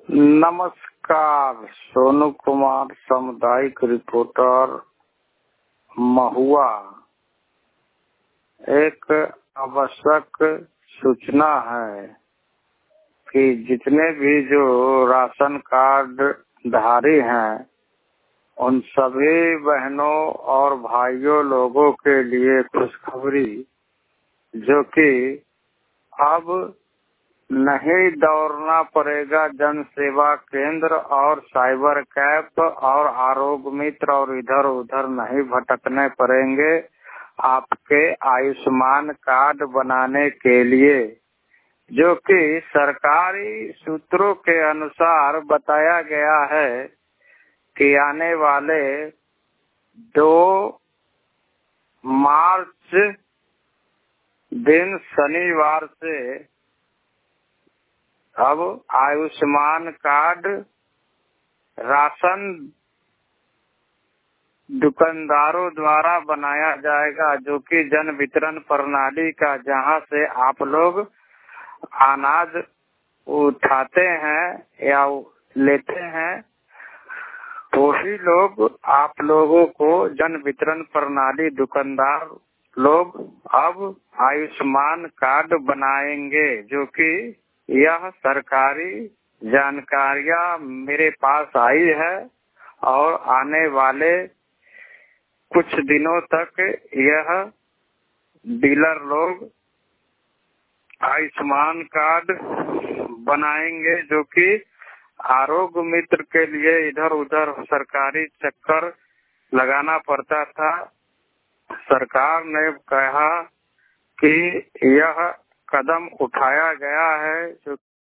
नमस्कार, सोनू कुमार, सामुदायिक रिपोर्टर, महुआ। एक आवश्यक सूचना है कि जितने भी जो राशन कार्ड धारी हैं उन सभी बहनों और भाइयों लोगों के लिए खुशखबरी, जो कि अब नहीं दौड़ना पड़ेगा जन सेवा केंद्र और साइबर कैफ और आरोग्य मित्र और इधर उधर नहीं भटकने पड़ेंगे आपके आयुष्मान कार्ड बनाने के लिए, जो कि सरकारी सूत्रों के अनुसार बताया गया है कि आने वाले 2 मार्च दिन शनिवार से अब आयुष्मान कार्ड राशन दुकानदारों द्वारा बनाया जाएगा, जो कि जन वितरण प्रणाली का, जहां से आप लोग अनाज उठाते हैं या लेते हैं, वही लोग आप लोगों को जन वितरण प्रणाली दुकानदार लोग अब आयुष्मान कार्ड बनाएंगे, जो कि यह सरकारी जानकारियां मेरे पास आई है और आने वाले कुछ दिनों तक यह डीलर लोग आयुष्मान कार्ड बनाएंगे, जो कि आरोग्य मित्र के लिए इधर उधर सरकारी चक्कर लगाना पड़ता था। सरकार ने कहा कि यह कदम उठाया गया है, जो